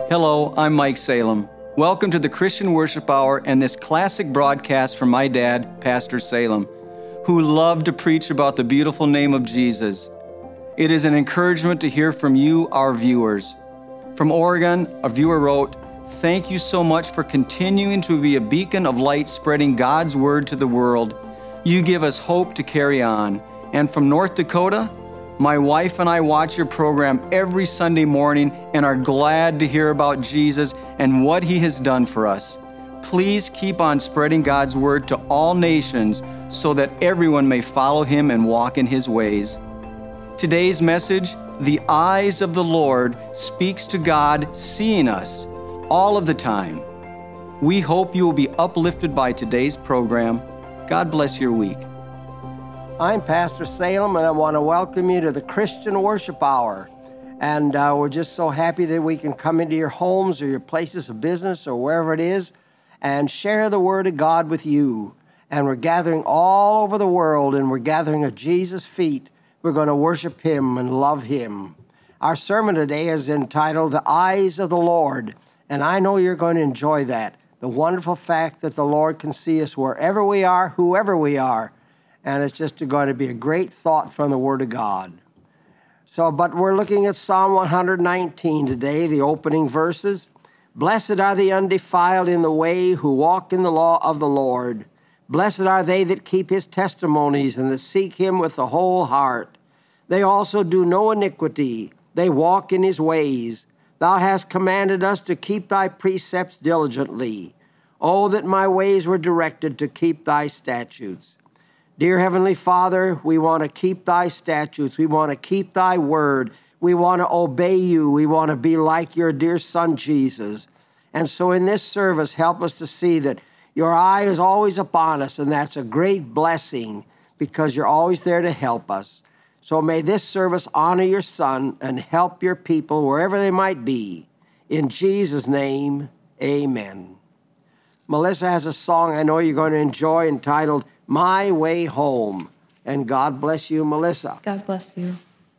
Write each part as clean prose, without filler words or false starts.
Hello, I'm Mike Salem. Welcome to the Christian Worship Hour and this classic broadcast from my dad, Pastor Salem, who loved to preach about the beautiful name of Jesus. It is an encouragement to hear from you, our viewers. From Oregon, a viewer wrote, "Thank you so much for continuing to be a beacon of light spreading God's word to the world. You give us hope to carry on." And from North Dakota, "My wife and I watch your program every Sunday morning and are glad to hear about Jesus and what he has done for us. Please keep on spreading God's word to all nations so that everyone may follow him and walk in his ways." Today's message, "The Eyes of the Lord," speaks to God seeing us all of the time. We hope you will be uplifted by today's program. God bless your week. I'm Pastor Salem, and I want to welcome you to the Christian Worship Hour. And we're just so happy that we can come into your homes or your places of business or wherever it is and share the Word of God with you. And we're gathering all over the world, and we're gathering at Jesus' feet. We're going to worship him and love him. Our sermon today is entitled, "The Eyes of the Lord." And I know you're going to enjoy that. The wonderful fact that the Lord can see us wherever we are, whoever we are. And it's just going to be a great thought from the Word of God. But we're looking at Psalm 119 today, the opening verses. "Blessed are the undefiled in the way who walk in the law of the Lord. Blessed are they that keep his testimonies and that seek him with the whole heart. They also do no iniquity. They walk in his ways. Thou hast commanded us to keep thy precepts diligently. Oh, that my ways were directed to keep thy statutes. Dear Heavenly Father, we want to keep thy statutes. We want to keep thy word. We want to obey you. We want to be like your dear Son, Jesus. And so in this service, help us to see that your eye is always upon us, and that's a great blessing because you're always there to help us. So may this service honor your Son and help your people wherever they might be. In Jesus' name, amen. Melissa has a song I know you're going to enjoy entitled, "My Way Home." And God bless you, Melissa. God bless you.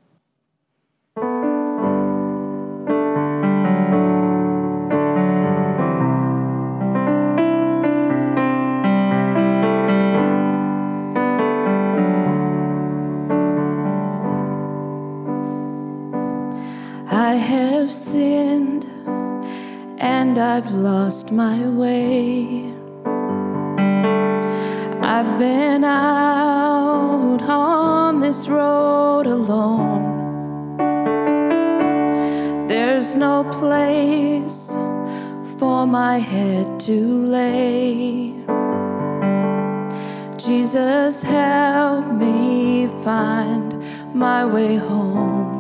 I have sinned and I've lost my way. I've been out on this road alone. There's no place for my head to lay. Jesus, help me find my way home.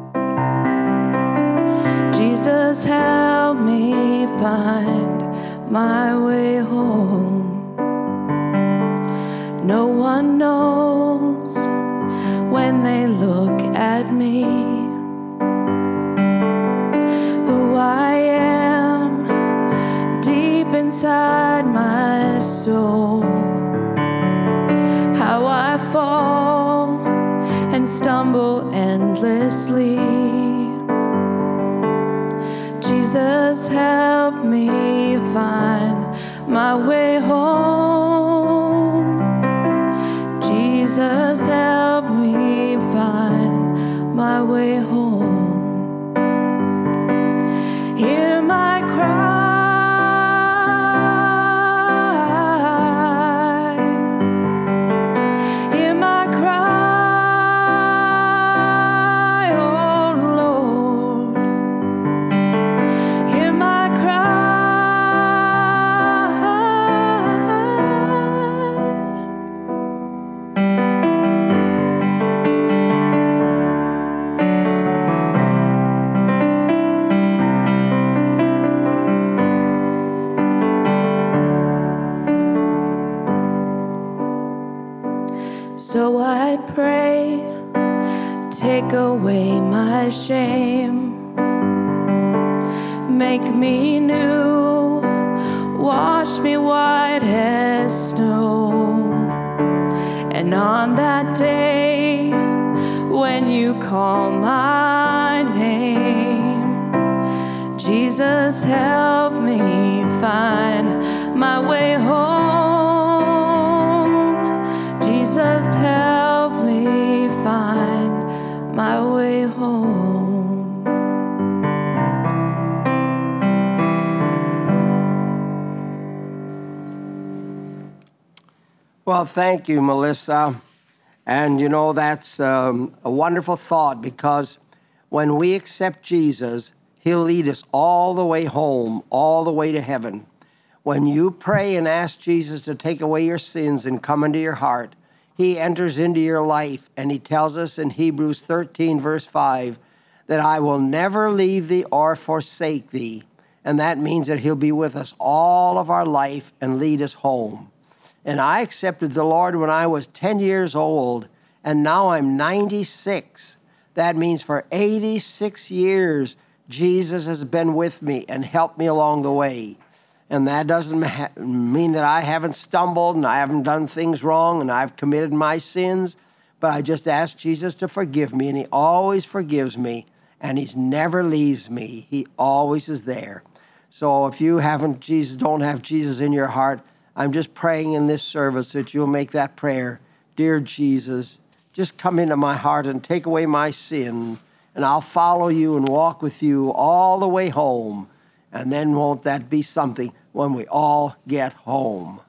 Jesus, help me find my way home. No one knows when they look at me who I am deep inside my soul, how I fall and stumble endlessly. Jesus, help me find my way home. Jesus, help me find my way home. Hear my cry. Hear my cry, oh Lord. Hear my cry. So I pray, take away my shame, make me new, wash me white as snow. And on that day, when you call my name, Jesus, Jesus, help me find my way home. Jesus, help me find my way home. Well, thank you, Melissa. And you know, that's a wonderful thought, because when we accept Jesus, He'll lead us all the way home, all the way to heaven. When you pray and ask Jesus to take away your sins and come into your heart, He enters into your life, and He tells us in Hebrews 13, verse 5, that I will never leave thee or forsake thee. And that means that He'll be with us all of our life and lead us home. And I accepted the Lord when I was 10 years old, and now I'm 96. That means for 86 years, Jesus has been with me and helped me along the way. And that doesn't mean that I haven't stumbled and I haven't done things wrong and I've committed my sins, but I just ask Jesus to forgive me, and He always forgives me, and He never leaves me. He always is there. So if you don't have Jesus in your heart, I'm just praying in this service that you'll make that prayer. Dear Jesus, just come into my heart and take away my sin, and I'll follow you and walk with you all the way home. And then won't that be something when we all get home?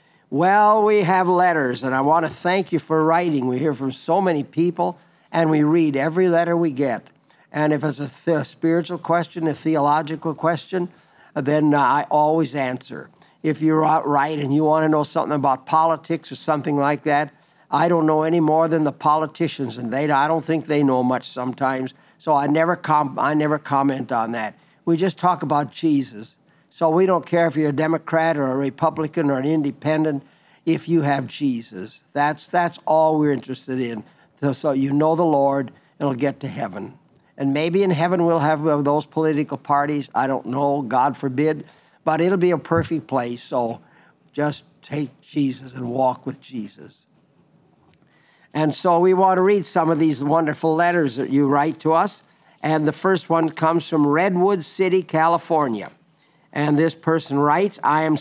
Well, we have letters, and I want to thank you for writing. We hear from so many people, and we read every letter we get. And if it's a spiritual question, a theological question, then I always answer. If you're outright and you want to know something about politics or something like that, I don't know any more than the politicians, and I don't think they know much sometimes. So I never comment on that. We just talk about Jesus. So we don't care if you're a Democrat or a Republican or an independent. If you have Jesus, that's all we're interested in. So you know the Lord, and it'll get to heaven. And maybe in heaven we'll have those political parties. I don't know, God forbid. But it'll be a perfect place, so just take Jesus and walk with Jesus. And so we want to read some of these wonderful letters that you write to us. And the first one comes from Redwood City, California. And this person writes, I am a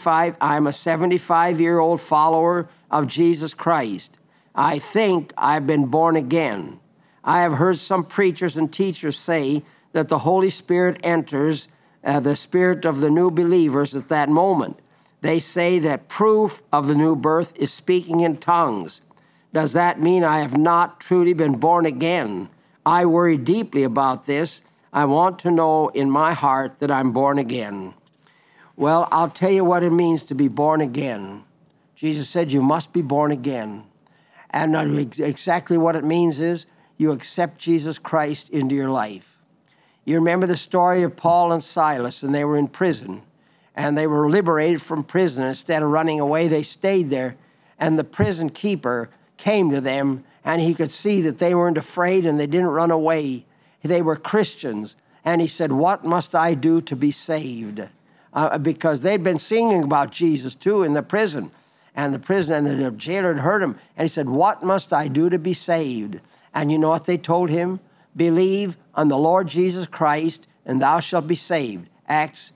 75-year-old follower of Jesus Christ. I think I've been born again. I have heard some preachers and teachers say that the Holy Spirit enters the spirit of the new believers at that moment. They say that proof of the new birth is speaking in tongues. Does that mean I have not truly been born again? I worry deeply about this. I want to know in my heart that I'm born again. Well, I'll tell you what it means to be born again. Jesus said you must be born again. And exactly what it means is you accept Jesus Christ into your life. You remember the story of Paul and Silas, and they were in prison, and they were liberated from prison. Instead of running away, they stayed there, and the prison keeper came to them, and he could see that they weren't afraid and they didn't run away. They were Christians, and he said, what must I do to be saved? Because they'd been singing about Jesus too in the prison, and the jailer had heard him, and he said, what must I do to be saved? And you know what they told him? Believe on the Lord Jesus Christ, and thou shalt be saved. Acts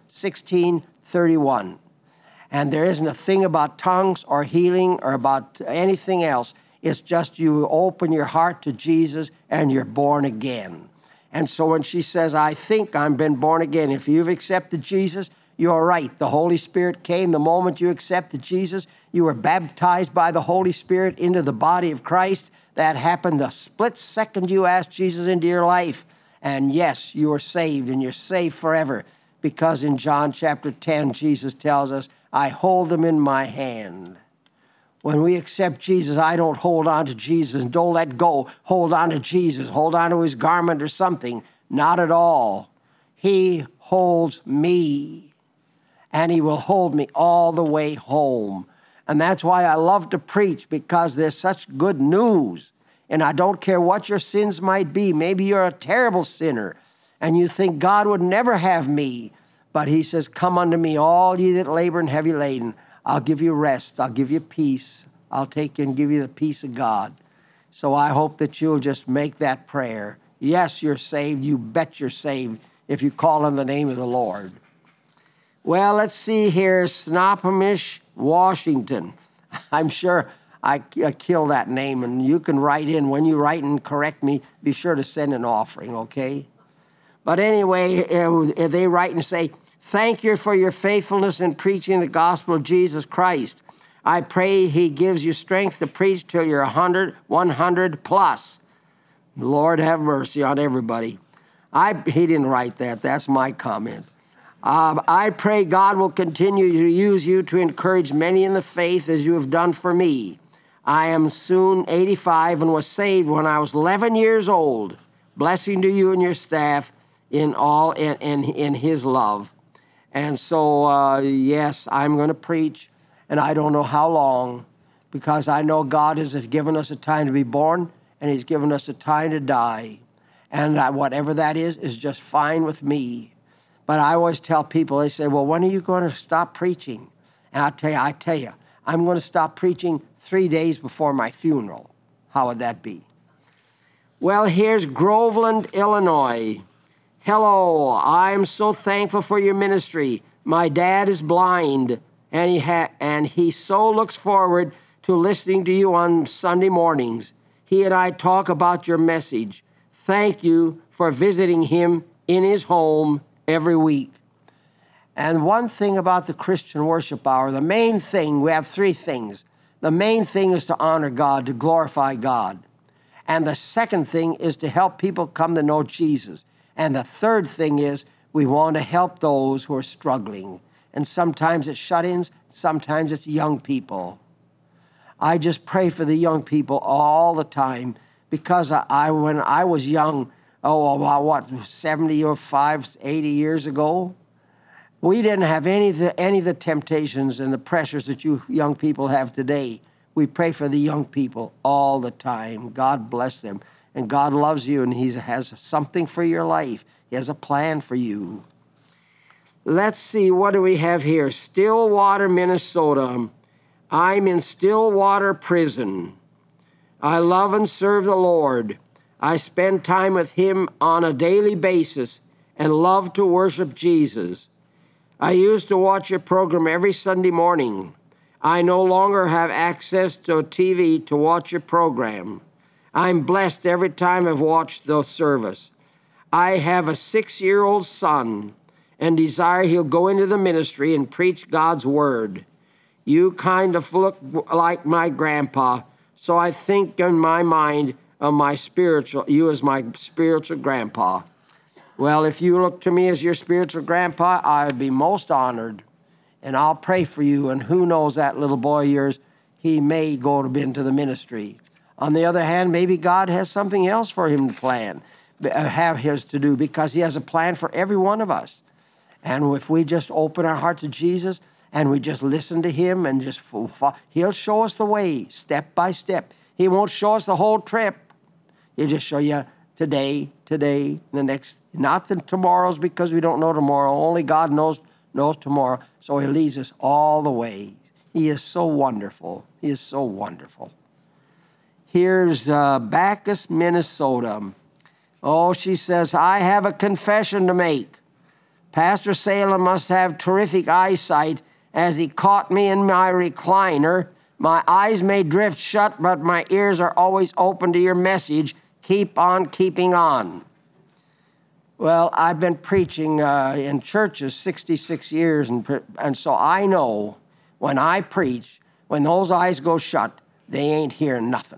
16:31. And there isn't a thing about tongues or healing or about anything else. It's just you open your heart to Jesus and you're born again. And so when she says, I think I've been born again, if you've accepted Jesus, you're right. The Holy Spirit came the moment you accepted Jesus. You were baptized by the Holy Spirit into the body of Christ. That happened the split second you asked Jesus into your life. And yes, you are saved, and you're saved forever. Because in John chapter 10, Jesus tells us, I hold them in my hand. When we accept Jesus, I don't hold on to Jesus and don't let go. Hold on to Jesus. Hold on to his garment or something. Not at all. He holds me, and he will hold me all the way home. And that's why I love to preach, because there's such good news. And I don't care what your sins might be. Maybe you're a terrible sinner, and you think God would never have me. But he says, come unto me, all ye that labor and heavy laden. I'll give you rest. I'll give you peace. I'll take you and give you the peace of God. So I hope that you'll just make that prayer. Yes, you're saved. You bet you're saved. if you call on the name of the Lord. Well, let's see here, Snohomish, Washington. I'm sure I killed that name, and you can write in. When you write and correct me, be sure to send an offering, okay? But anyway, they write and say, thank you for your faithfulness in preaching the gospel of Jesus Christ. I pray he gives you strength to preach till you're 100 plus. Lord have mercy on everybody. He didn't write that. That's my comment. I pray God will continue to use you to encourage many in the faith as you have done for me. I am soon 85 and was saved when I was 11 years old. Blessing to you and your staff in his love. And so, yes, I'm going to preach, and I don't know how long, because I know God has given us a time to be born, and he's given us a time to die. And whatever that is just fine with me. But I always tell people, they say, well, when are you going to stop preaching? And I tell you, I'm going to stop preaching 3 days before my funeral. How would that be? Well, here's Groveland, Illinois. Hello, I'm so thankful for your ministry. My dad is blind, and he so looks forward to listening to you on Sunday mornings. He and I talk about your message. Thank you for visiting him in his home every week. And one thing about the Christian Worship Hour, the main thing, we have 3 things. The main thing is to honor God, to glorify God. And the second thing is to help people come to know Jesus. And the third thing is we want to help those who are struggling. And sometimes it's shut-ins, sometimes it's young people. I just pray for the young people all the time, because when I was young, about 75, 80 years ago, we didn't have any of the temptations and the pressures that you young people have today. We pray for the young people all the time. God bless them. And God loves you, and he has something for your life. He has a plan for you. Let's see, what do we have here? Stillwater, Minnesota. I'm in Stillwater Prison. I love and serve the Lord. I spend time with him on a daily basis and love to worship Jesus. I used to watch your program every Sunday morning. I no longer have access to a TV to watch your program. I'm blessed every time I've watched the service. I have a 6-year-old son and desire he'll go into the ministry and preach God's word. You kind of look like my grandpa, so I think in my mind of you as my spiritual grandpa. Well, if you look to me as your spiritual grandpa, I would be most honored, and I'll pray for you. And who knows, that little boy of yours, he may go into the ministry. On the other hand, maybe God has something else for him to have his to do, because he has a plan for every one of us. And if we just open our heart to Jesus and we just listen to him and he'll show us the way step by step. He won't show us the whole trip. He'll just show you today, the next, not the tomorrows, because we don't know tomorrow. Only God knows tomorrow. So he leads us all the way. He is so wonderful. He is so wonderful. Here's Bacchus, Minnesota. Oh, she says, I have a confession to make. Pastor Salem must have terrific eyesight, as he caught me in my recliner. My eyes may drift shut, but my ears are always open to your message. Keep on keeping on. Well, I've been preaching in churches 66 years, and so I know when I preach, when those eyes go shut, they ain't hearing nothing.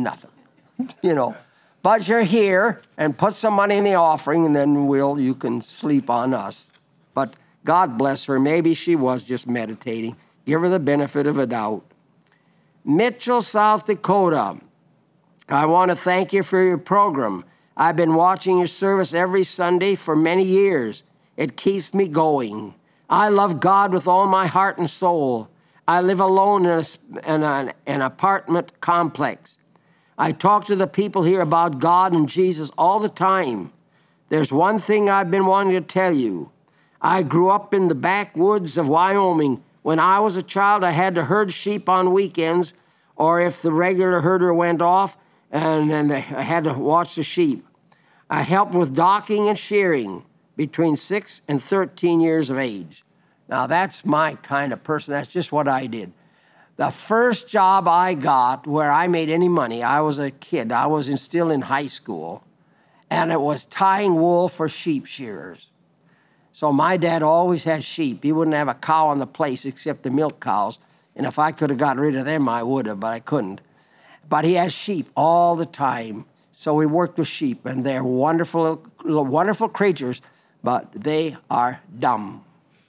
But you're here, and put some money in the offering, and then you can sleep on us. But God bless her. Maybe she was just meditating. Give her the benefit of a doubt. Mitchell, South Dakota. I want to thank you for your program. I've been watching your service every Sunday for many years. It keeps me going. I love God with all my heart and soul. I live alone in an apartment complex. I talk to the people here about God and Jesus all the time. There's one thing I've been wanting to tell you. I grew up in the backwoods of Wyoming. When I was a child, I had to herd sheep on weekends, or if the regular herder went off, and I had to watch the sheep. I helped with docking and shearing. between 6 and 13 years of age. Now, that's my kind of person. That's just what I did. The first job I got where I made any money, I was a kid. I was still in high school, and it was tying wool for sheep shearers. So my dad always had sheep. He wouldn't have a cow on the place except the milk cows. And if I could have got rid of them, I would have, but I couldn't. But he had sheep all the time. So we worked with sheep, and they're wonderful, wonderful creatures, but they are dumb.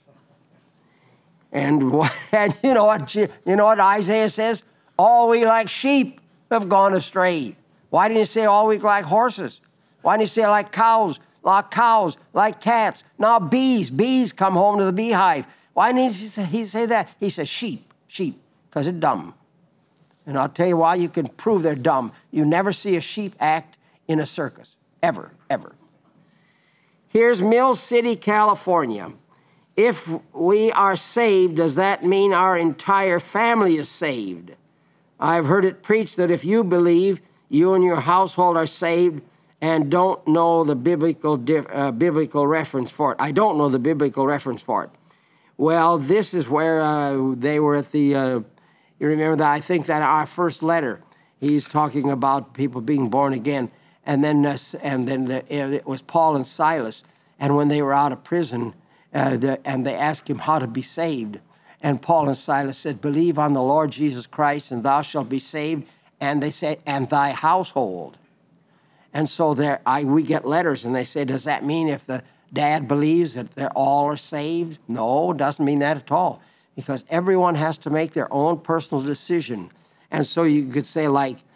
And you know what Isaiah says? All we like sheep have gone astray. Why didn't he say all we like horses? Why didn't he say like cows, like cats? Now bees come home to the beehive. Why didn't he say that? He says sheep, because they're dumb. And I'll tell you why you can prove they're dumb. You never see a sheep act in a circus, ever. Here's Mill City, California. If we are saved, does that mean our entire family is saved? I've heard it preached that if you believe, you and your household are saved, and don't know the biblical reference for it. I don't know the biblical reference for it. Well, this is where they were at the, you remember that? I think that our first letter, he's talking about people being born again. And then it was Paul and Silas. And when they were out of prison, and they asked him how to be saved. And Paul and Silas said, believe on the Lord Jesus Christ, and thou shalt be saved. And they say, and thy household. And so we get letters, and they say, does that mean if the dad believes that they all are saved? No, it doesn't mean that at all. Because everyone has to make their own personal decision. And so you could say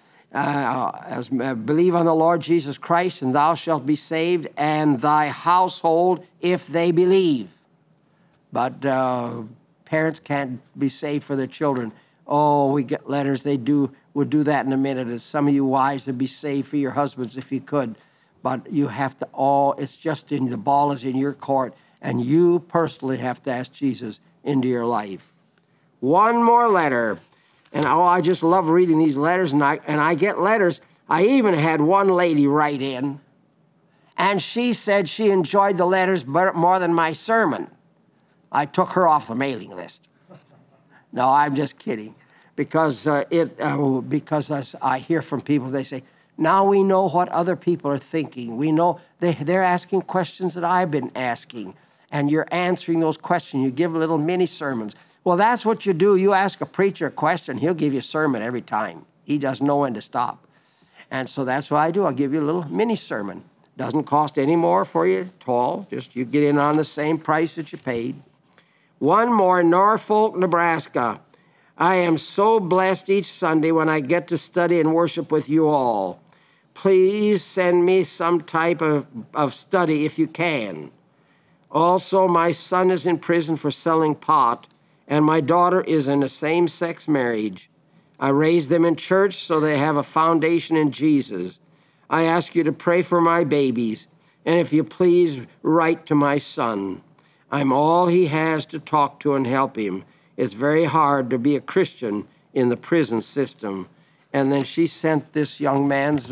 believe on the Lord Jesus Christ, and thou shalt be saved, and thy household, if they believe. But parents can't be saved for their children. Oh, we get letters. We'll do that in a minute. And some of you wives would be saved for your husbands if you could. But you have to it's just the ball is in your court, and you personally have to ask Jesus into your life. One more letter. And I just love reading these letters, and I get letters. I even had one lady write in, and she said she enjoyed the letters more than my sermon. I took her off the mailing list. No, I'm just kidding, because I hear from people, they say, now we know what other people are thinking. We know they're asking questions that I've been asking, and you're answering those questions. You give little mini sermons. Well, that's what you do. You ask a preacher a question, he'll give you a sermon every time. He doesn't know when to stop. And so that's what I do. I'll give you a little mini sermon. Doesn't cost any more for you at all. Just you get in on the same price that you paid. One more, Norfolk, Nebraska. I am so blessed each Sunday when I get to study and worship with you all. Please send me some type of study if you can. Also, my son is in prison for selling pot, and my daughter is in a same-sex marriage. I raised them in church so they have a foundation in Jesus. I ask you to pray for my babies, and if you please, write to my son. I'm all he has to talk to and help him. It's very hard to be a Christian in the prison system. And then she sent this young man's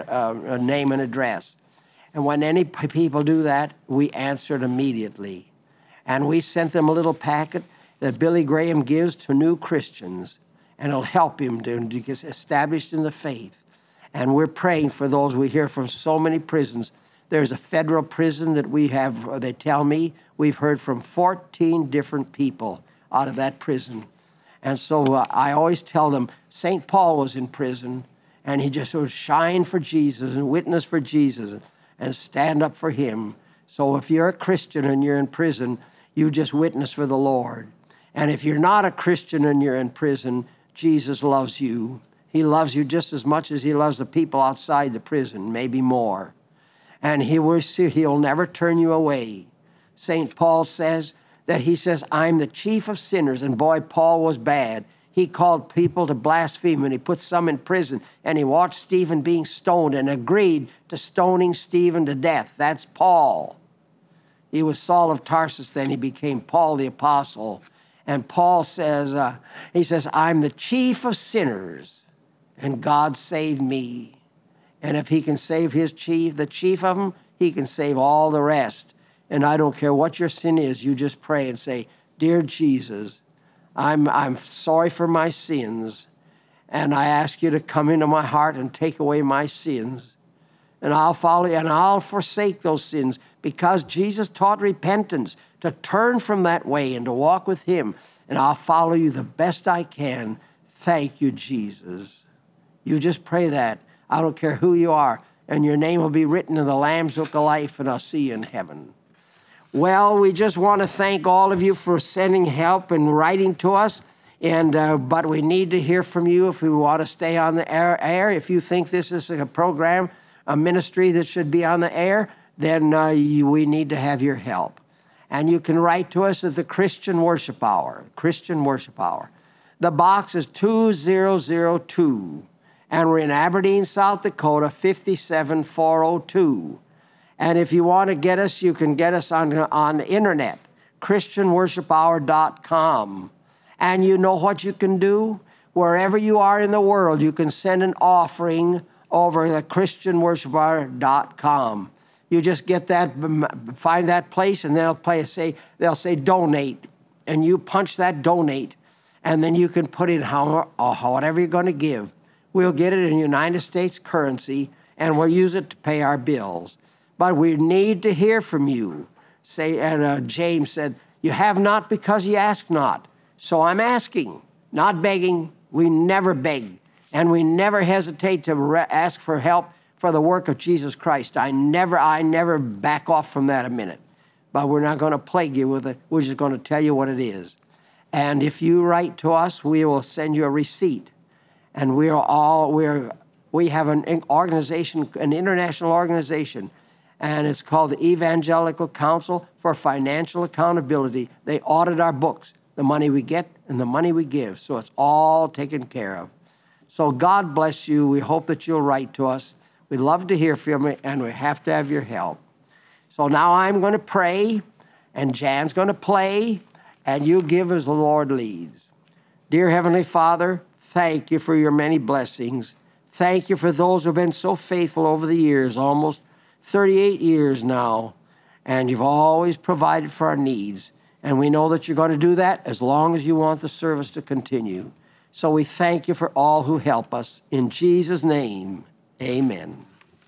name and address. And when any people do that, we answered immediately. And we sent them a little packet that Billy Graham gives to new Christians, and it'll help him to get established in the faith. And we're praying for those. We hear from so many prisons. There's a federal prison that we have, they tell me, we've heard from 14 different people out of that prison. And so I always tell them, St. Paul was in prison, and he just would shine for Jesus and witness for Jesus and stand up for him. So if you're a Christian and you're in prison, you just witness for the Lord. And if you're not a Christian and you're in prison, Jesus loves you. He loves you just as much as he loves the people outside the prison, maybe more. And he'll never turn you away. St. Paul says that I'm the chief of sinners. And boy, Paul was bad. He called people to blaspheme, and he put some in prison. And he watched Stephen being stoned and agreed to stoning Stephen to death. That's Paul. He was Saul of Tarsus, then he became Paul the Apostle. And Paul says, I'm the chief of sinners, and God saved me. And if he can save the chief of them, he can save all the rest. And I don't care what your sin is, you just pray and say, Dear Jesus, I'm sorry for my sins, and I ask you to come into my heart and take away my sins. And I'll follow you, and I'll forsake those sins, because Jesus taught repentance, to turn from that way and to walk with him. And I'll follow you the best I can. Thank you, Jesus. You just pray that. I don't care who you are, and your name will be written in the Lamb's Book of Life, and I'll see you in heaven. Well, we just want to thank all of you for sending help and writing to us. But we need to hear from you if we want to stay on the air. If you think this is a program, a ministry that should be on the air, then we need to have your help. And you can write to us at the Christian Worship Hour, Christian Worship Hour. The box is 2002, and we're in Aberdeen, South Dakota, 57402. And if you want to get us, you can get us on the internet, christianworshiphour.com. And you know what you can do? Wherever you are in the world, you can send an offering over the christianworshiphour.com. You just get that, find that place, and they'll say donate, and you punch that donate, and then you can put in whatever you're going to give. We'll get it in United States currency, and we'll use it to pay our bills. But we need to hear from you. James said, you have not because you ask not. So I'm asking, not begging. We never beg, and we never hesitate to ask for help for the work of Jesus Christ. I never back off from that a minute. But we're not going to plague you with it. We're just going to tell you what it is. And if you write to us, we will send you a receipt. And we have an organization, an international organization, and it's called the Evangelical Council for Financial Accountability. They audit our books, the money we get and the money we give. So it's all taken care of. So God bless you. We hope that you'll write to us. We'd love to hear from you, and we have to have your help. So now I'm going to pray, and Jan's going to play, and you give as the Lord leads. Dear Heavenly Father, thank you for your many blessings. Thank you for those who have been so faithful over the years, almost 38 years now, and you've always provided for our needs. And we know that you're going to do that as long as you want the service to continue. So we thank you for all who help us. In Jesus' name, amen.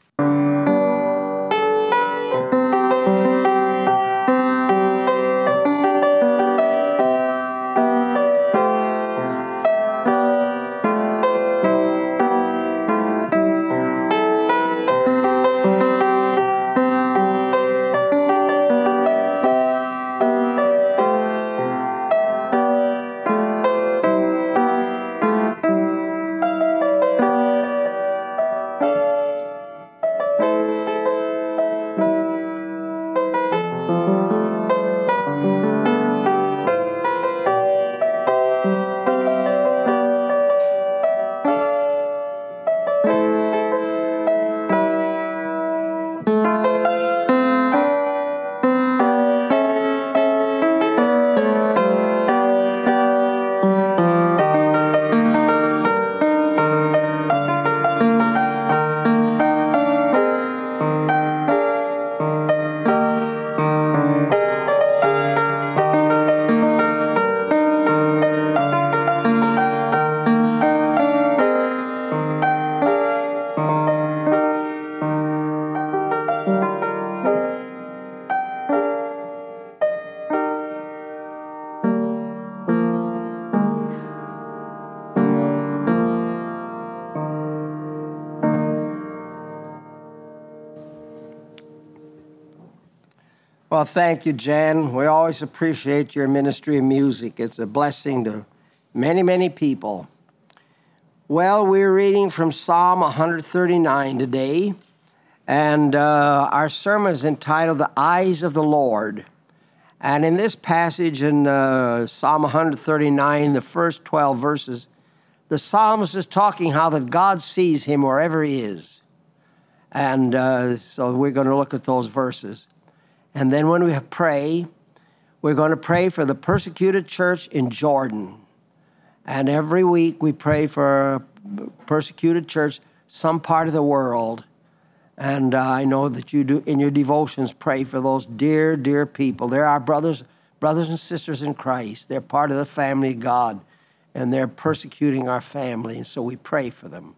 Well, thank you, Jan. We always appreciate your ministry of music. It's a blessing to many, many people. Well, we're reading from Psalm 139 today, and our sermon is entitled, The Eyes of the Lord. And in this passage in Psalm 139, the first 12 verses, the psalmist is talking how that God sees him wherever he is. And so we're going to look at those verses. And then when we pray, we're going to pray for the persecuted church in Jordan. And every week we pray for a persecuted church, some part of the world. And I know that you do in your devotions pray for those dear, dear people. They're our brothers and sisters in Christ. They're part of the family of God, and they're persecuting our family, and so we pray for them.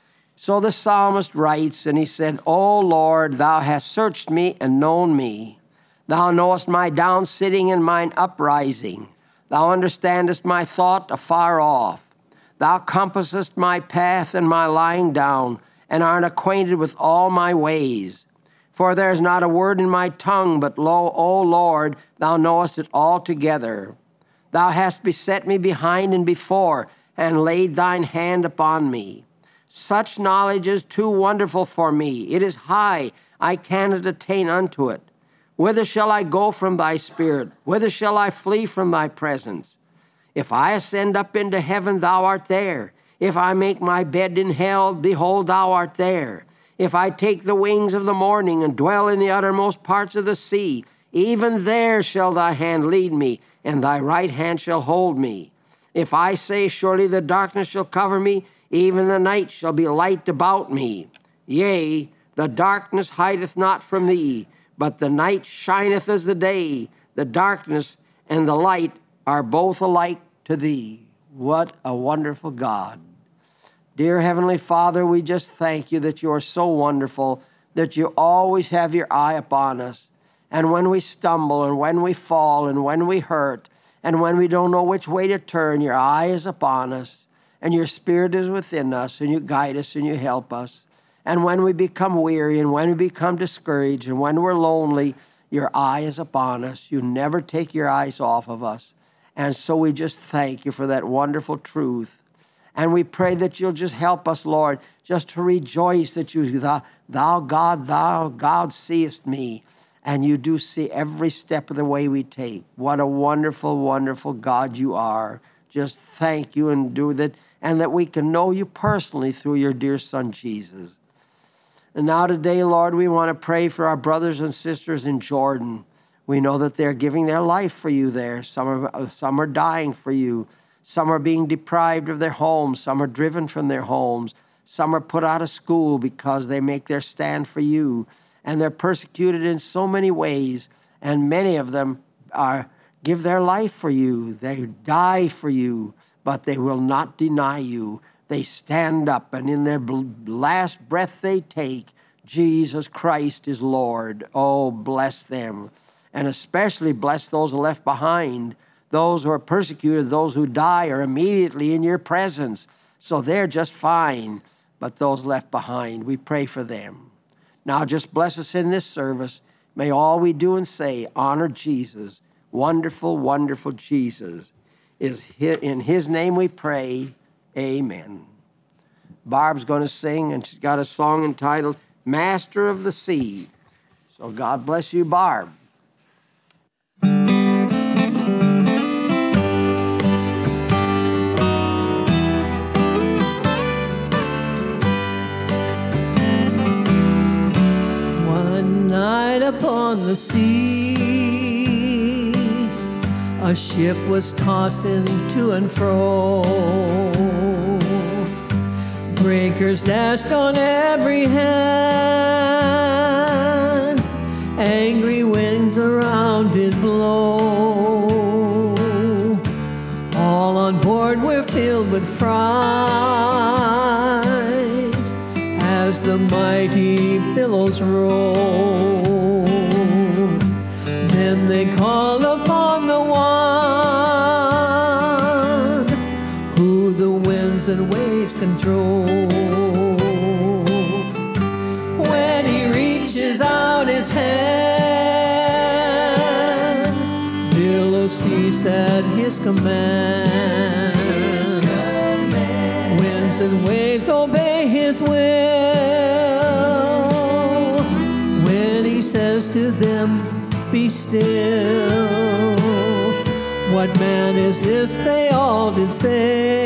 So the psalmist writes, and he said, O Lord, thou hast searched me and known me. Thou knowest my down sitting and mine uprising. Thou understandest my thought afar off. Thou compassest my path and my lying down, and art acquainted with all my ways. For there is not a word in my tongue, but lo, O Lord, thou knowest it altogether. Thou hast beset me behind and before, and laid thine hand upon me. Such knowledge is too wonderful for me. It is high, I cannot attain unto it. Whither shall I go from thy spirit? Whither shall I flee from thy presence? If I ascend up into heaven, thou art there. If I make my bed in hell, behold, thou art there. If I take the wings of the morning and dwell in the uttermost parts of the sea, even there shall thy hand lead me, and thy right hand shall hold me. If I say, surely the darkness shall cover me, even the night shall be light about me. Yea, the darkness hideth not from thee, but the night shineth as the day. The darkness and the light are both alike to thee. What a wonderful God. Dear Heavenly Father, we just thank you that you are so wonderful, that you always have your eye upon us. And when we stumble, and when we fall, and when we hurt, and when we don't know which way to turn, your eye is upon us, and your Spirit is within us, and you guide us, and you help us. And when we become weary, and when we become discouraged, and when we're lonely, your eye is upon us. You never take your eyes off of us. And so we just thank you for that wonderful truth. And we pray that you'll just help us, Lord, just to rejoice that thou God, seest me. And you do see every step of the way we take. What a wonderful, wonderful God you are. Just thank you and do that, and that we can know you personally through your dear Son, Jesus. And now today, Lord, we want to pray for our brothers and sisters in Jordan. We know that they're giving their life for you there. Some are dying for you. Some are being deprived of their homes. Some are driven from their homes. Some are put out of school because they make their stand for you. And they're persecuted in so many ways. And many of them give their life for you. They die for you, but they will not deny you. They stand up, and in their last breath they take, Jesus Christ is Lord. Oh, bless them. And especially bless those left behind. Those who are persecuted, those who die are immediately in your presence. So they're just fine. But those left behind, we pray for them. Now just bless us in this service. May all we do and say honor Jesus. Wonderful, wonderful Jesus. In his name we pray. Amen. Barb's going to sing, and she's got a song entitled Master of the Sea. So God bless you, Barb. One night upon the sea, a ship was tossing to and fro. Breakers dashed on every hand, angry winds around did blow. All on board were filled with fright as the mighty billows roll. Then they called upon the one who the winds and waves control. When he reaches out his hand, billows cease at his command. Winds and waves obey his will. When he says to them, be still. What man is this? They all did say.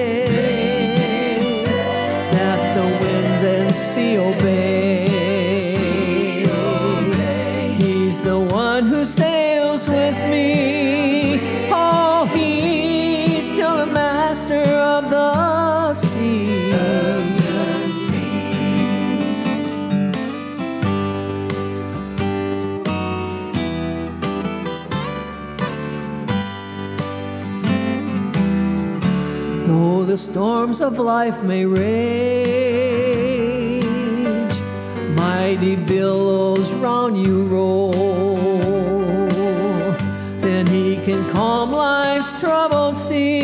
That the winds and sea obey. He's the one who sails with me. Oh, he's still the master of the sea. the storms of life may rage, mighty billows round you roll, then He can calm life's troubled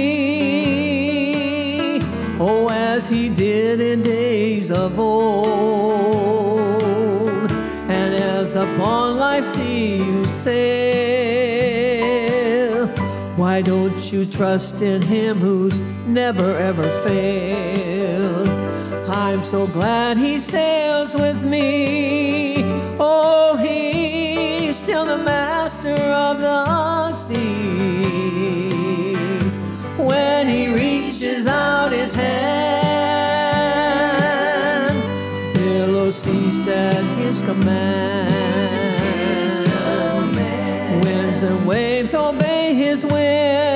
sea, oh, as He did in days of old. And as upon life's sea you sail, why don't you trust in Him who's never ever failed? I'm so glad He sails with me. Oh, He's still the master of the sea. When He reaches out His hand, billows cease at His command. Winds and waves obey His will.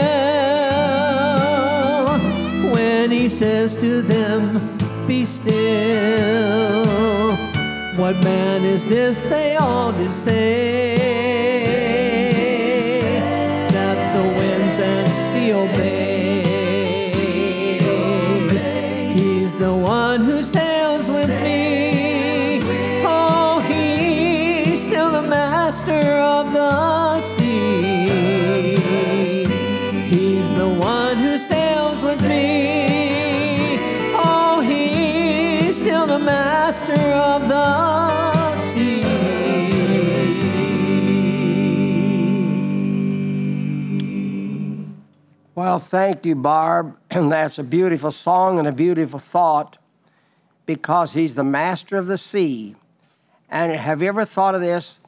When He says to them, be still, what man is this? They all did say, that the winds and sea obey. He's the one who sails with me. Oh, He's still the master of the sea. He's the one who sails with me. Oh, He's still the master of the sea. Well, thank you, Barb. And that's a beautiful song and a beautiful thought, because He's the master of the sea. And have you ever thought of this?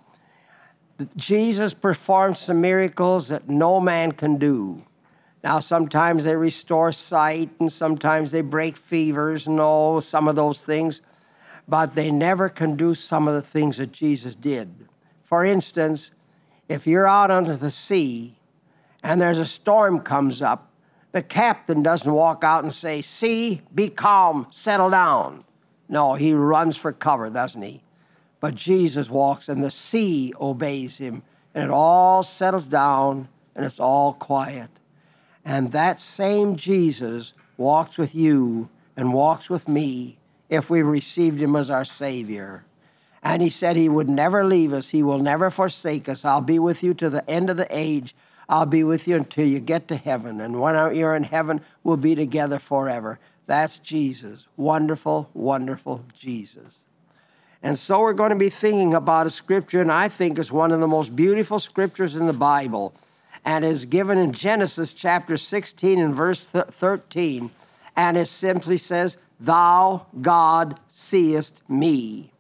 Jesus performed some miracles that no man can do. Now, sometimes they restore sight, and sometimes they break fevers and all, some of those things. But they never can do some of the things that Jesus did. For instance, if you're out on the sea and there's a storm comes up, the captain doesn't walk out and say, "Sea, be calm, settle down." No, he runs for cover, doesn't he? But Jesus walks and the sea obeys Him, and it all settles down and it's all quiet. And that same Jesus walks with you and walks with me if we received Him as our Savior. And He said He would never leave us. He will never forsake us. I'll be with you to the end of the age. I'll be with you until you get to heaven. And when you're in heaven, we'll be together forever. That's Jesus. Wonderful, wonderful Jesus. And so we're going to be thinking about a scripture, and I think it's one of the most beautiful scriptures in the Bible, and is given in Genesis chapter 16 and verse 13. And it simply says, "Thou, God, seest me."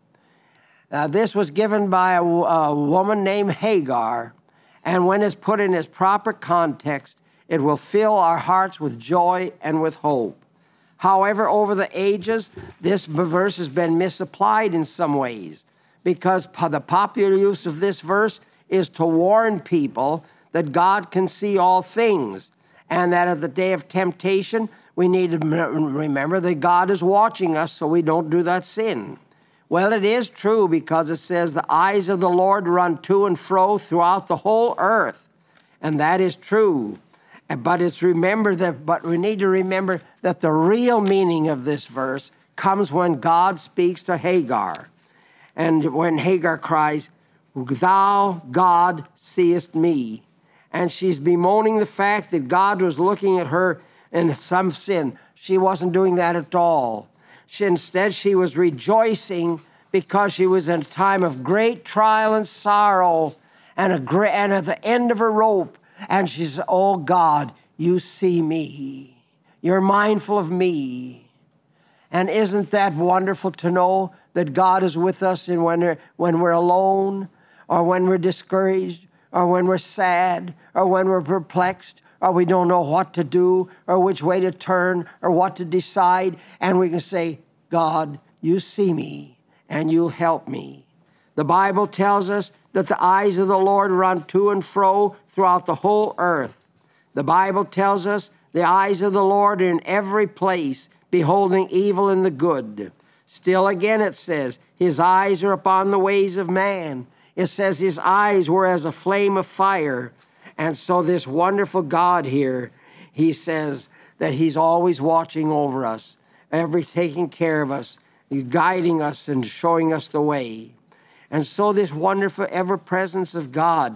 This was given by a woman named Hagar, and when it's put in its proper context, it will fill our hearts with joy and with hope. However, over the ages, this verse has been misapplied in some ways, because the popular use of this verse is to warn people that God can see all things, and that at the day of temptation, we need to remember that God is watching us so we don't do that sin. Well, it is true, because it says the eyes of the Lord run to and fro throughout the whole earth, and that is true. But we need to remember that the real meaning of this verse comes when God speaks to Hagar, and when Hagar cries, "Thou, God, seest me." And she's bemoaning the fact that God was looking at her in some sin. She wasn't doing that at all. Instead, she was rejoicing because she was in a time of great trial and sorrow, and at the end of her rope. And she said, "Oh God, you see me. You're mindful of me." And isn't that wonderful to know that God is with us when we're alone, or when we're discouraged, or when we're sad, or when we're perplexed, or we don't know what to do, or which way to turn, or what to decide. And we can say, "God, you see me, and you'll help me." The Bible tells us that the eyes of the Lord run to and fro throughout the whole earth. The Bible tells us the eyes of the Lord are in every place, beholding evil and the good. Still again it says, His eyes are upon the ways of man. It says His eyes were as a flame of fire. And so this wonderful God here, He says that he's always watching over us, taking care of us, guiding us and showing us the way. And so this wonderful ever-presence of God,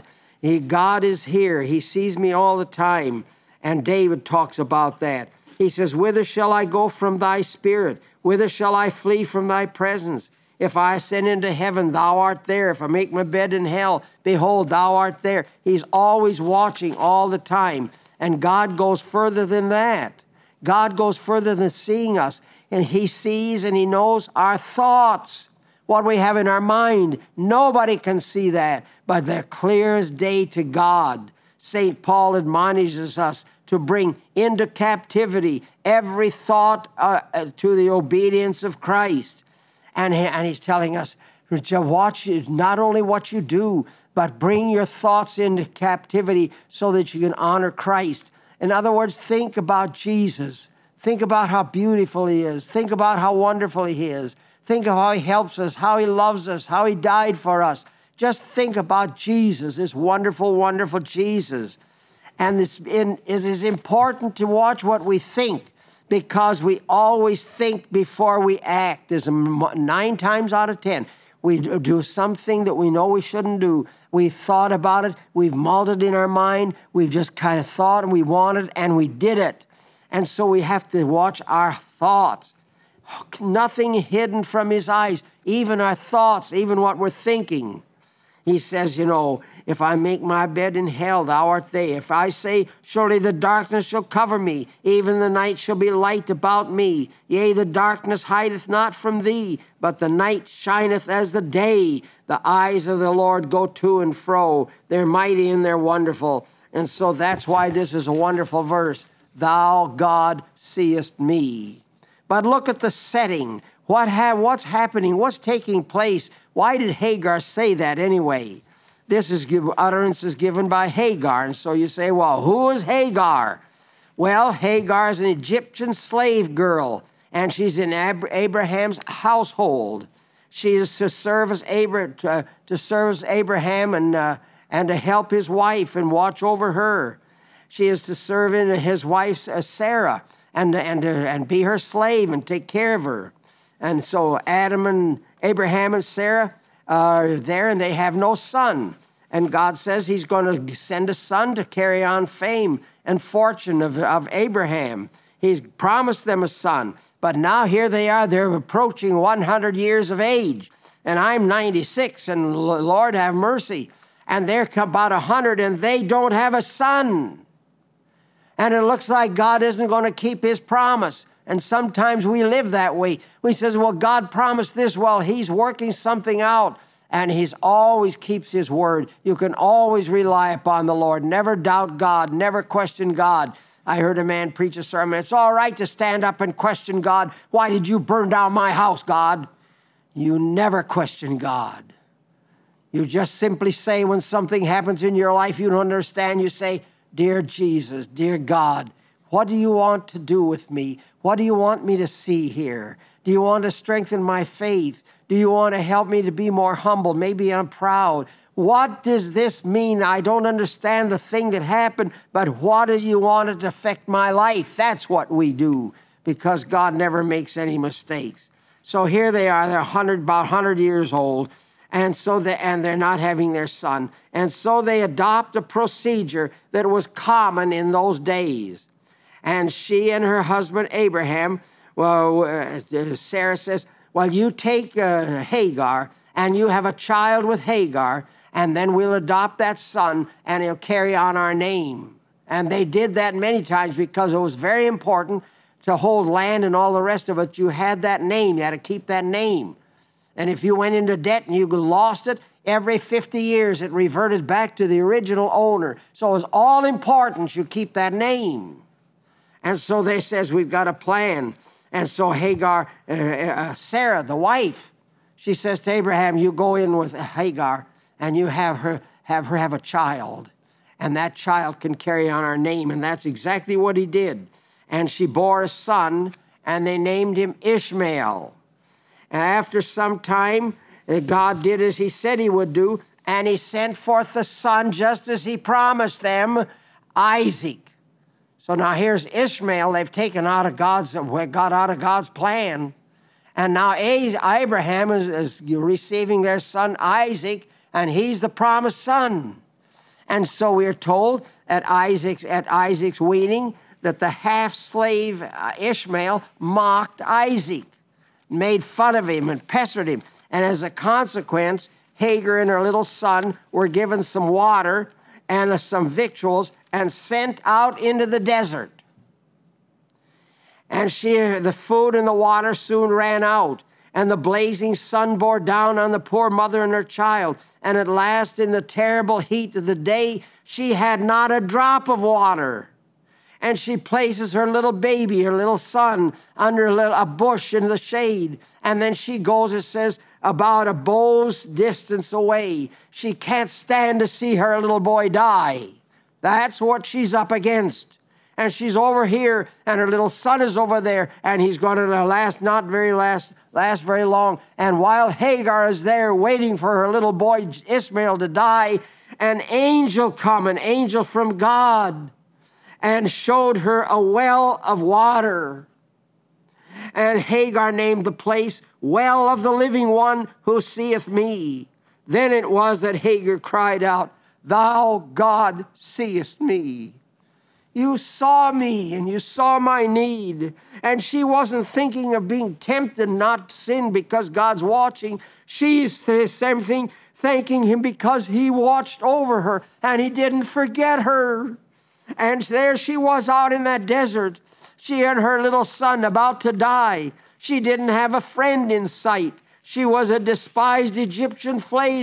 God is here. He sees me all the time. And David talks about that. He says, whither shall I go from thy spirit? Whither shall I flee from thy presence? If I ascend into heaven, thou art there. If I make my bed in hell, behold, thou art there. He's always watching all the time. And God goes further than that. God goes further than seeing us. And he sees and he knows our thoughts, what we have in our mind. Nobody can see that, but they're clear as day to God. St. Paul admonishes us to bring into captivity every thought to the obedience of Christ. And he's telling us, watch not only what you do, but bring your thoughts into captivity so that you can honor Christ. In other words, think about Jesus. Think about how beautiful he is. Think about how wonderful he is. Think of how he helps us, how he loves us, how he died for us. Just think about Jesus, this wonderful, wonderful Jesus. And it is important to watch what we think, because we always think before we act. There's 9 times out of 10, we do something that we know we shouldn't do. We've thought about it. We've mulled it in our mind. We've just kind of thought and we wanted and we did it. And so we have to watch our thoughts. Nothing hidden from his eyes, even our thoughts, even what we're thinking. He says, if I make my bed in hell, thou art there. If I say, surely the darkness shall cover me, even the night shall be light about me. Yea, the darkness hideth not from thee, but the night shineth as the day. The eyes of the Lord go to and fro. They're mighty and they're wonderful. And so that's why this is a wonderful verse. Thou, God, seest me. But look at the setting. What's happening? What's taking place? Why did Hagar say that anyway? This is utterance is given by Hagar. And so you say, well, who is Hagar? Well, Hagar is an Egyptian slave girl, and she's in Abraham's household. She is to serve as Abraham and to help his wife and watch over her. She is to serve in his wife Sarah and be her slave and take care of her. And so Abraham and Sarah are there, and they have no son. And God says he's going to send a son to carry on fame and fortune of Abraham. He's promised them a son. But now here they are. They're approaching 100 years of age. And I'm 96, and Lord have mercy. And they're about 100, and they don't have a son. And it looks like God isn't going to keep his promise. And sometimes we live that way. We say, well, God promised this. Well, he's working something out. And he always keeps his word. You can always rely upon the Lord. Never doubt God. Never question God. I heard a man preach a sermon. It's all right to stand up and question God. Why did you burn down my house, God? You never question God. You just simply say when something happens in your life you don't understand, you say, dear Jesus, dear God, what do you want to do with me? What do you want me to see here? Do you want to strengthen my faith? Do you want to help me to be more humble? Maybe I'm proud. What does this mean? I don't understand the thing that happened, but what do you want it to affect my life? That's what we do, because God never makes any mistakes. So here they are, they're about 100 years old, and they're not having their son. And so they adopt a procedure that was common in those days. And she and her husband Abraham, Sarah says, well, you take Hagar and you have a child with Hagar, and then we'll adopt that son and he'll carry on our name. And they did that many times because it was very important to hold land and all the rest of it. You had that name. You had to keep that name. And if you went into debt and you lost it, every 50 years it reverted back to the original owner. So it was all important you keep that name. And so they says, we've got a plan. And so Hagar, Sarah, the wife, she says to Abraham, you go in with Hagar and you have her have a child. And that child can carry on our name. And that's exactly what he did. And she bore a son, and they named him Ishmael. And after some time, God did as he said he would do, and he sent forth the son just as he promised them, Isaac. So now here's Ishmael. They've taken got out of God's plan. And now Abraham is receiving their son Isaac, and he's the promised son. And so we are told at Isaac's weaning that the half-slave Ishmael mocked Isaac, made fun of him and pestered him. And as a consequence, Hagar and her little son were given some water and some victuals and sent out into the desert. And the food and the water soon ran out, and the blazing sun bore down on the poor mother and her child. And at last, in the terrible heat of the day, she had not a drop of water. And she places her little baby, her little son, under a bush in the shade. And then she goes, it says, about a bow's distance away. She can't stand to see her little boy die. That's what she's up against. And she's over here, and her little son is over there, and he's going to last very long. And while Hagar is there waiting for her little boy Ishmael to die, an angel from God, and showed her a well of water. And Hagar named the place Well of the Living One who seeth me. Then it was that Hagar cried out, Thou, God, seest me. You saw me and you saw my need. And she wasn't thinking of being tempted not to sin because God's watching. She's the same thing, thanking him because he watched over her and he didn't forget her. And there she was out in that desert. She and her little son about to die. She didn't have a friend in sight. She was a despised Egyptian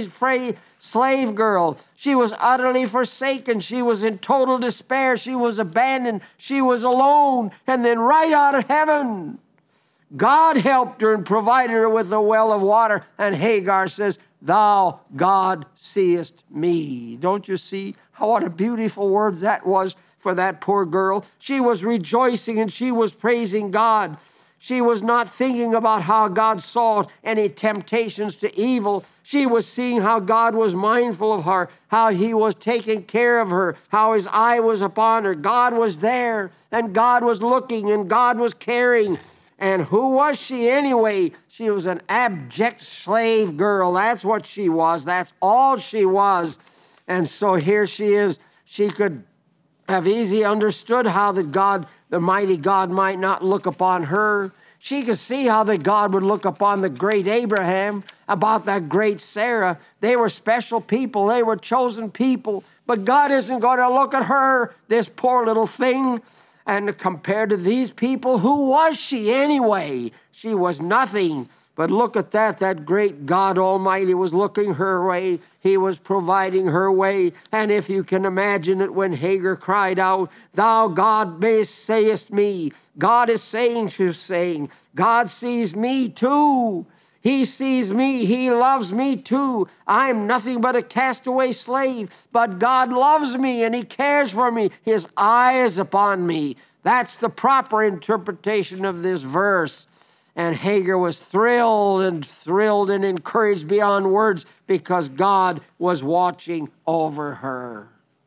slave girl. She was utterly forsaken. She was in total despair. She was abandoned. She was alone. And then right out of heaven, God helped her and provided her with a well of water. And Hagar says, Thou, God, seest me. Don't you see what a beautiful word that was for that poor girl? She was rejoicing and she was praising God. She was not thinking about how God saw any temptations to evil. She was seeing how God was mindful of her, how he was taking care of her, how his eye was upon her. God was there, and God was looking, and God was caring. And who was she anyway? She was an abject slave girl. That's what she was. That's all she was. And so here she is. She could have easily understood how that God, the mighty God, might not look upon her. She could see how that God would look upon the great Abraham, about that great Sarah. They were special people. They were chosen people. But God isn't going to look at her, this poor little thing. And compared to these people, who was she anyway? She was nothing. But look at that great God Almighty was looking her way. He was providing her way. And if you can imagine it, when Hagar cried out, Thou, God, sayest me. God is saying, God sees me too. He sees me. He loves me too. I'm nothing but a castaway slave, but God loves me and he cares for me. His eye is upon me. That's the proper interpretation of this verse. And Hagar was thrilled and encouraged beyond words because God was watching over her.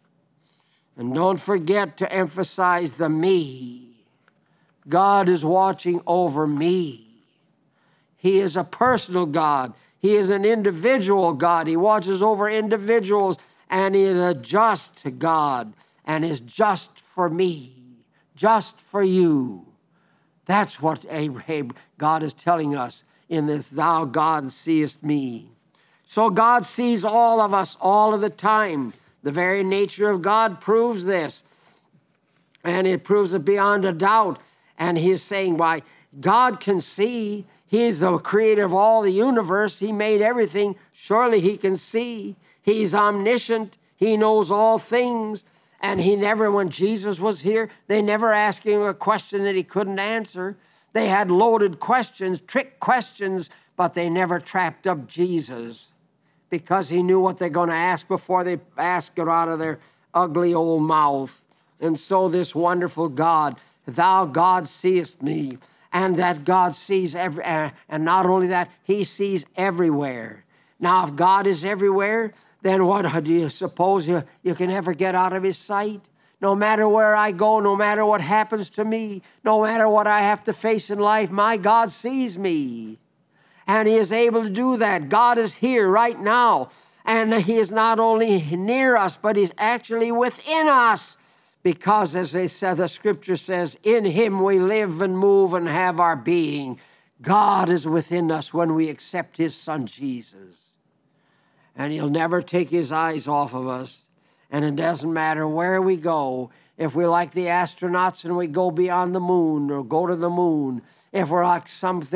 And don't forget to emphasize the me. God is watching over me. He is a personal God. He is an individual God. He watches over individuals, and he is a just God and is just for me, just for you. That's what God is telling us in this, Thou, God, seest me. So God sees all of us all of the time. The very nature of God proves this. And it proves it beyond a doubt. And he is saying, why, God can see. He is the creator of all the universe. He made everything. Surely he can see. He's omniscient. He knows all things. And he never, when Jesus was here, they never asked him a question that he couldn't answer. They had loaded questions, trick questions, but they never trapped up Jesus because he knew what they're going to ask before they ask it out of their ugly old mouth. And so this wonderful God, Thou, God, seest me. And that God sees and not only that, he sees everywhere. Now, if God is everywhere, then what do you suppose you can ever get out of his sight? No matter where I go, no matter what happens to me, no matter what I have to face in life, my God sees me. And He is able to do that. God is here right now. And He is not only near us, but He's actually within us. Because as they said, the scripture says, in Him we live and move and have our being. God is within us when we accept His Son Jesus. And He'll never take His eyes off of us. And it doesn't matter where we go. If we're like the astronauts and we go beyond the moon or go to the moon. If we're like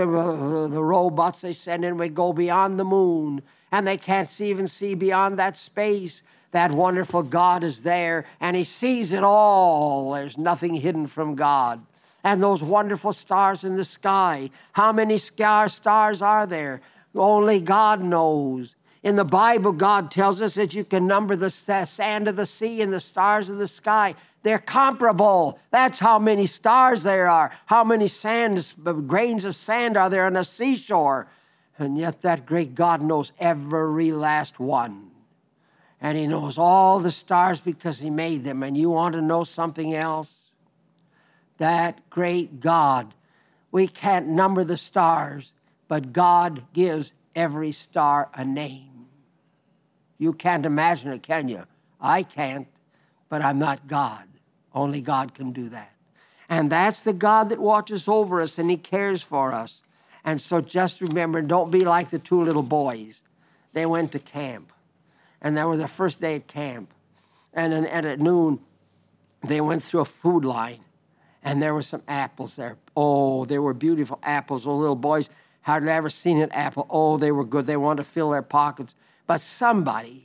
the robots they send in, we go beyond the moon. And they can't even see beyond that space. That wonderful God is there, and He sees it all. There's nothing hidden from God. And those wonderful stars in the sky, how many stars are there? Only God knows. In the Bible, God tells us that you can number the sand of the sea and the stars of the sky. They're comparable. That's how many stars there are. How many grains of sand are there on the seashore? And yet that great God knows every last one. And He knows all the stars because He made them. And you want to know something else? That great God, we can't number the stars, but God gives every star a name. You can't imagine it, can you? I can't, but I'm not God. Only God can do that. And that's the God that watches over us, and He cares for us. And so just remember, don't be like the two little boys. They went to camp. And that was the first day at camp. And at noon, they went through a food line. And there were some apples there. Oh, they were beautiful apples. Those little boys hardly ever seen an apple. Oh, they were good. They wanted to fill their pockets. But somebody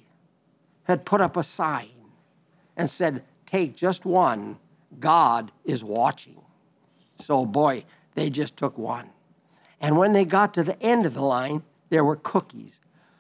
had put up a sign and said, take just one. God is watching. So, boy, they just took one. And when they got to the end of the line, there were cookies.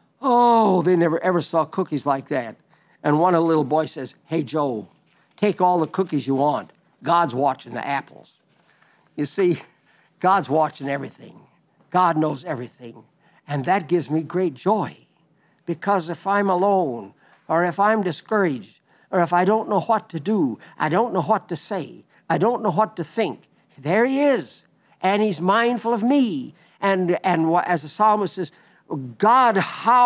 Oh, they never ever saw cookies like that. And one of the little boys says, hey, Joe, take all the cookies you want. God's watching the apples. You see, God's watching everything. God knows everything. And that gives me great joy. Because if I'm alone, or if I'm discouraged, or if I don't know what to do, I don't know what to say, I don't know what to think, there He is. And He's mindful of me. And as the psalmist says, God,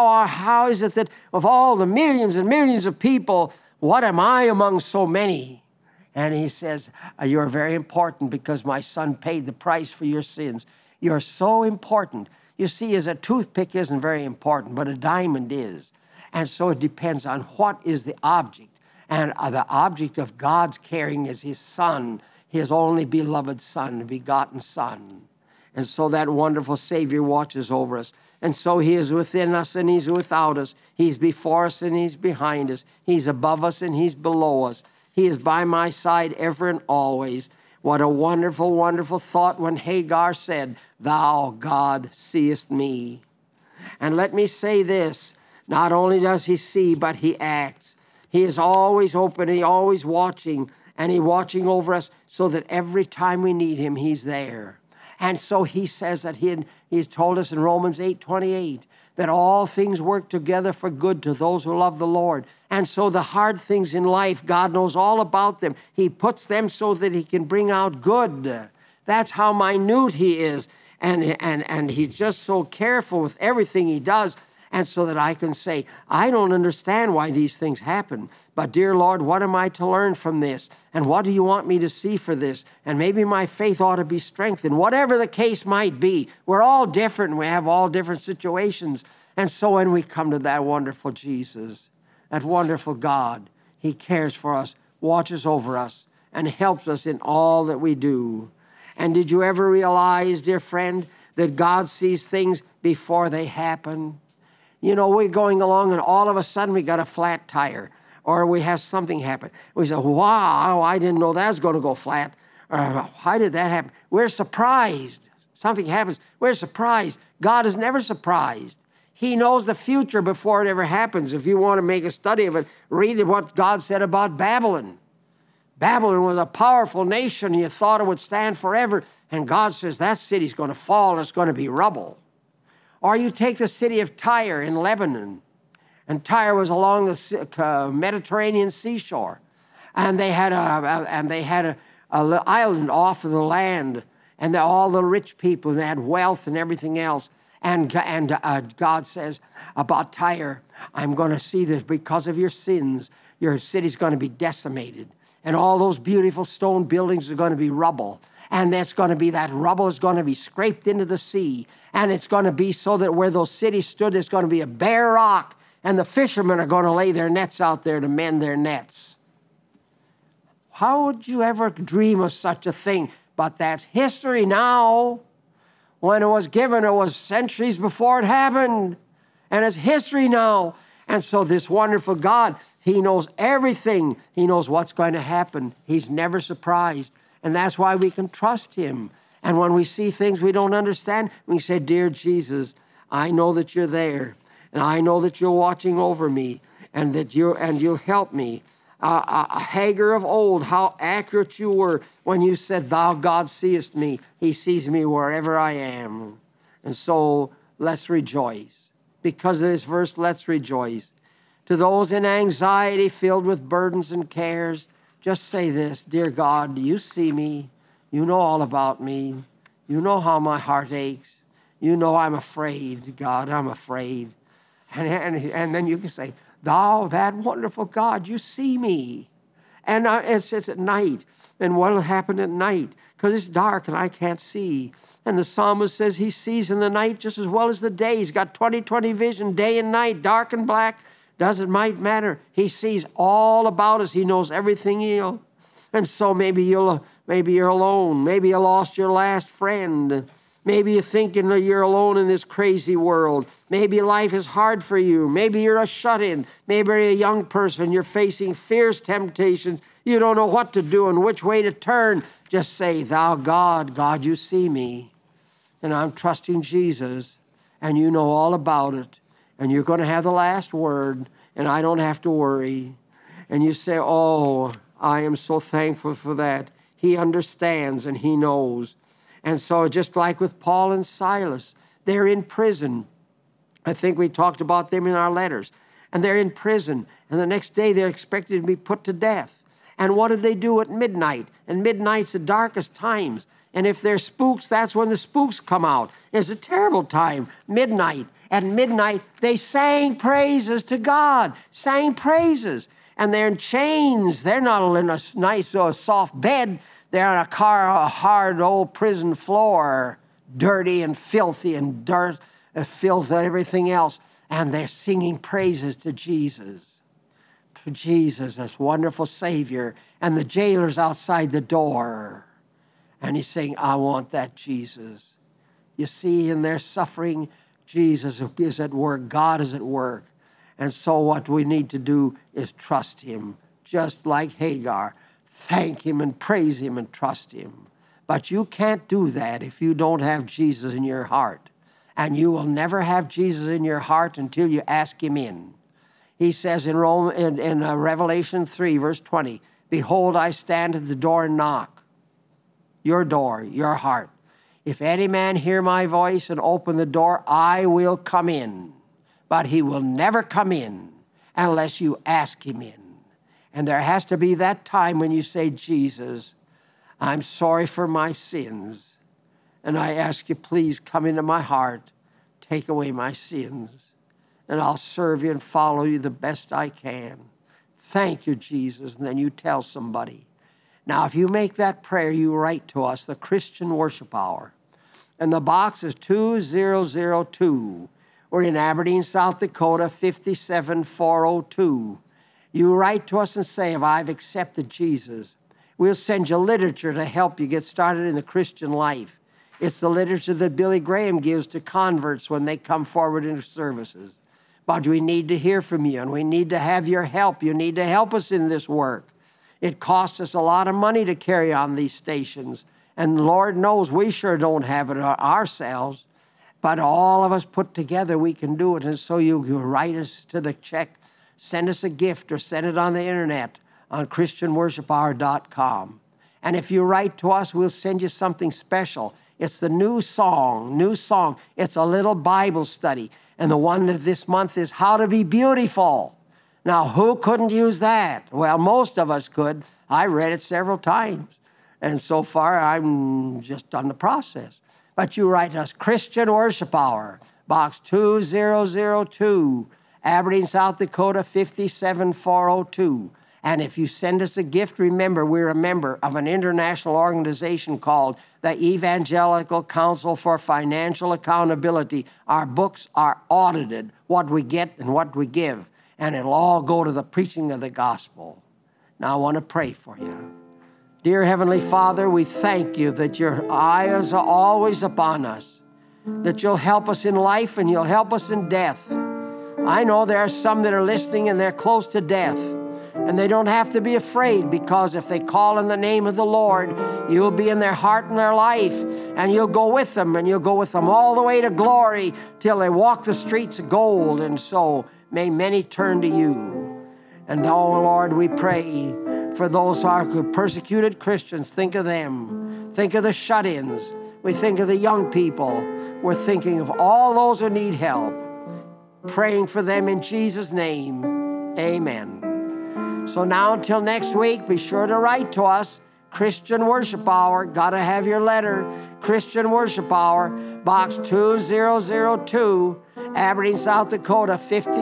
how is it that of all the millions and millions of people, what am I among so many? And He says, you're very important because my Son paid the price for your sins. You're so important. You see, as a toothpick isn't very important, but a diamond is. And so it depends on what is the object. And the object of God's caring is His Son, His only beloved Son, begotten Son. And so that wonderful Savior watches over us. And so He is within us and He's without us. He's before us and He's behind us. He's above us and He's below us. He is by my side ever and always. What a wonderful, wonderful thought when Hagar said, thou, God, seest me. And let me say this, not only does He see, but He acts. He is always open, He's always watching, and He's watching over us so that every time we need Him, He's there. And so He says that He's told us in Romans 8:28 that all things work together for good to those who love the Lord. And so the hard things in life, God knows all about them. He puts them so that He can bring out good. That's how minute He is. And He's just so careful with everything He does. And so that I can say, I don't understand why these things happen. But dear Lord, what am I to learn from this? And what do you want me to see for this? And maybe my faith ought to be strengthened. Whatever the case might be, we're all different. We have all different situations. And so when we come to that wonderful Jesus, that wonderful God, He cares for us, watches over us, and helps us in all that we do. And did you ever realize, dear friend, that God sees things before they happen? You know, we're going along and all of a sudden we got a flat tire or we have something happen. We say, wow, I didn't know that was going to go flat. Or how did that happen? We're surprised. Something happens. We're surprised. God is never surprised. He knows the future before it ever happens. If you want to make a study of it, read what God said about Babylon. Babylon was a powerful nation. You thought it would stand forever. And God says that city's going to fall and it's going to be rubble. Or you take the city of Tyre in Lebanon. And Tyre was along the Mediterranean seashore. And they had a little island off of the land, and all the rich people, and they had wealth and everything else. And God says about Tyre, I'm going to see that because of your sins, your city's going to be decimated. And all those beautiful stone buildings are going to be rubble. And that rubble is going to be scraped into the sea. And it's going to be so that where those cities stood, there's going to be a bare rock. And the fishermen are going to lay their nets out there to mend their nets. How would you ever dream of such a thing? But that's history now. When it was given, it was centuries before it happened. And it's history now. And so this wonderful God, he knows everything. He knows what's going to happen. He's never surprised. And that's why we can trust him. And when we see things we don't understand, we say, Dear Jesus, I know that you're there. And I know that you're watching over me. And that you'll help me. Hagar of old, how accurate you were when you said, Thou, God, seest me. He sees me wherever I am. And so let's rejoice. Because of this verse, let's rejoice. To those in anxiety, filled with burdens and cares, just say this, Dear God, you see me. You know all about me. You know how my heart aches. You know I'm afraid, God, I'm afraid. And then you can say, Thou, that wonderful God, you see me. And it's at night. And what will happen at night? Because it's dark and I can't see. And the psalmist says he sees in the night just as well as the day. He's got 20/20 vision, day and night, dark and black. Doesn't matter. He sees all about us. He knows everything. And so maybe you're alone. Maybe you lost your last friend. Maybe you're thinking that you're alone in this crazy world. Maybe life is hard for you. Maybe you're a shut-in. Maybe you're a young person. You're facing fierce temptations. You don't know what to do and which way to turn. Just say, Thou God, you see me. And I'm trusting Jesus. And you know all about it. And you're going to have the last word. And I don't have to worry. And you say, oh, I am so thankful for that. He understands and he knows. And so just like with Paul and Silas, they're in prison. I think we talked about them in our letters. And they're in prison. And the next day they're expected to be put to death. And what did they do at midnight? And midnight's the darkest times. And if they're spooks, that's when the spooks come out. It's a terrible time, midnight. At midnight, they sang praises to God, sang praises. And they're in chains. They're not in a nice soft bed. They're on a hard old prison floor, dirty and filthy and dirt, filth and everything else. And they're singing praises to Jesus. To Jesus, this wonderful Savior. And the jailer's outside the door. And he's saying, I want that Jesus. You see, in their suffering, Jesus is at work. God is at work. And so what we need to do is trust him, just like Hagar. Thank him and praise him and trust him. But you can't do that if you don't have Jesus in your heart. And you will never have Jesus in your heart until you ask him in. He says in Revelation 3, verse 20, Behold, I stand at the door and knock. Your door, your heart. If any man hear my voice and open the door, I will come in. But he will never come in unless you ask him in. And there has to be that time when you say, Jesus, I'm sorry for my sins. And I ask you, please come into my heart. Take away my sins. And I'll serve you and follow you the best I can. Thank you, Jesus. And then you tell somebody. Now, if you make that prayer, you write to us, the Christian Worship Hour. And the box is 2002. We're in Aberdeen, South Dakota, 57402. You write to us and say, if I've accepted Jesus, we'll send you literature to help you get started in the Christian life. It's the literature that Billy Graham gives to converts when they come forward into services. But we need to hear from you, and we need to have your help. You need to help us in this work. It costs us a lot of money to carry on these stations, and Lord knows we sure don't have it ourselves. But all of us put together, we can do it. And so you write us to the check, send us a gift, or send it on the internet on ChristianWorshipHour.com. And if you write to us, we'll send you something special. It's the new song. It's a little Bible study. And the one of this month is How to Be Beautiful. Now, who couldn't use that? Well, most of us could. I read it several times. And so far, I'm just on the process. But you write us Christian Worship Hour, Box 2002, Aberdeen, South Dakota, 57402. And if you send us a gift, remember, we're a member of an international organization called the Evangelical Council for Financial Accountability. Our books are audited, what we get and what we give, and it'll all go to the preaching of the gospel. Now, I want to pray for you. Dear Heavenly Father, we thank you that your eyes are always upon us, that you'll help us in life and you'll help us in death. I know there are some that are listening and they're close to death, and they don't have to be afraid, because if they call in the name of the Lord, you'll be in their heart and their life, and you'll go with them, and you'll go with them all the way to glory till they walk the streets of gold. And so may many turn to you. And oh Lord, we pray for those who are persecuted Christians. Think of them. Think of the shut-ins. We think of the young people. We're thinking of all those who need help. Praying for them in Jesus' name. Amen. So now until next week, be sure to write to us. Christian Worship Hour. Got to have your letter. Christian Worship Hour, Box 2002, Aberdeen, South Dakota,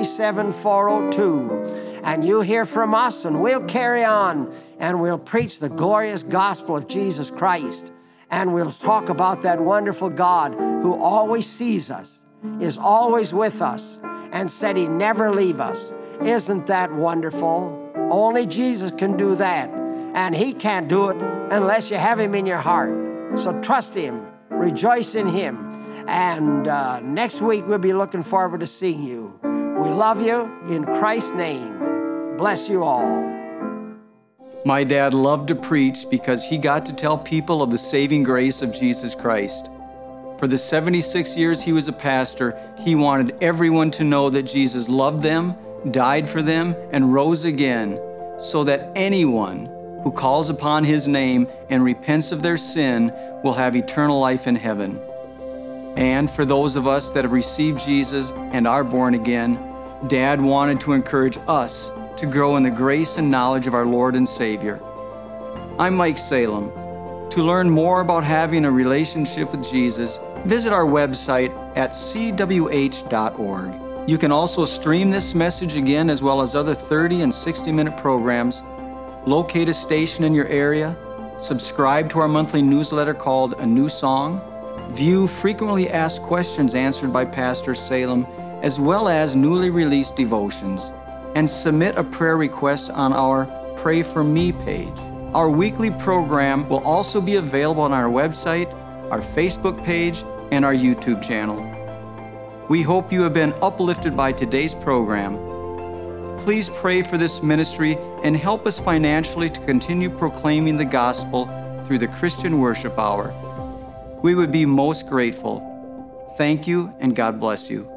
57402. And you hear from us, and we'll carry on, and we'll preach the glorious gospel of Jesus Christ. And we'll talk about that wonderful God who always sees us, is always with us, and said he'd never leave us. Isn't that wonderful? Only Jesus can do that. And he can't do it unless you have him in your heart. So trust him. Rejoice in him. And next week, we'll be looking forward to seeing you. We love you in Christ's name. Bless you all. My dad loved to preach because he got to tell people of the saving grace of Jesus Christ. For the 76 years he was a pastor, he wanted everyone to know that Jesus loved them, died for them, and rose again, so that anyone who calls upon his name and repents of their sin will have eternal life in heaven. And for those of us that have received Jesus and are born again, Dad wanted to encourage us to grow in the grace and knowledge of our Lord and Savior. I'm Mike Salem. To learn more about having a relationship with Jesus, visit our website at cwh.org. You can also stream this message again, as well as other 30 and 60-minute programs, locate a station in your area, subscribe to our monthly newsletter called A New Song, view frequently asked questions answered by Pastor Salem, as well as newly released devotions, and submit a prayer request on our Pray For Me page. Our weekly program will also be available on our website, our Facebook page, and our YouTube channel. We hope you have been uplifted by today's program. Please pray for this ministry and help us financially to continue proclaiming the gospel through the Christian Worship Hour. We would be most grateful. Thank you, and God bless you.